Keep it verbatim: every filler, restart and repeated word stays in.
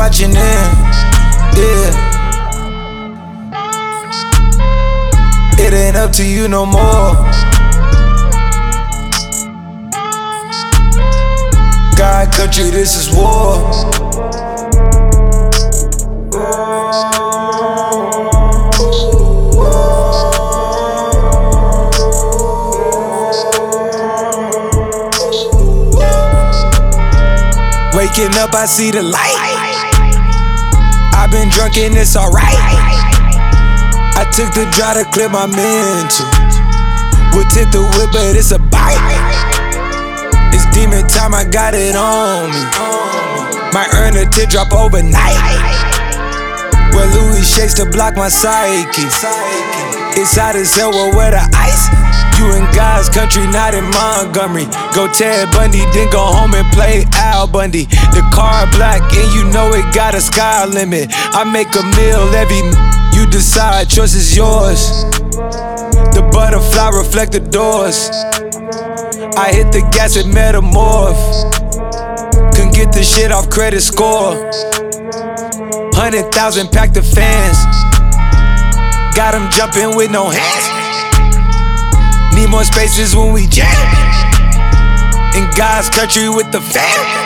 watching in, yeah. It ain't up to you no more. God, country, this is war. Waking up, I see the light. I've been drunk and it's alright. I took the drive to clear my mental. Would tip the whip, but it's a bite. It's demon time, I got it on me. Might earn a teardrop overnight. Where Louis shakes to block my psyche. It's hot as hell, well, where the ice? You in God's country, not in Montgomery. Go Ted Bundy, then go home and play Al Bundy. The car black and you know it got a sky limit. I make a meal every you decide, choice is yours. The butterfly reflect the doors. I hit the gas at Metamorph. Couldn't get the shit off credit score. Hundred thousand pack the fans. Got them jumping with no hands. Need more spaces when we jam. In God's country with the fam.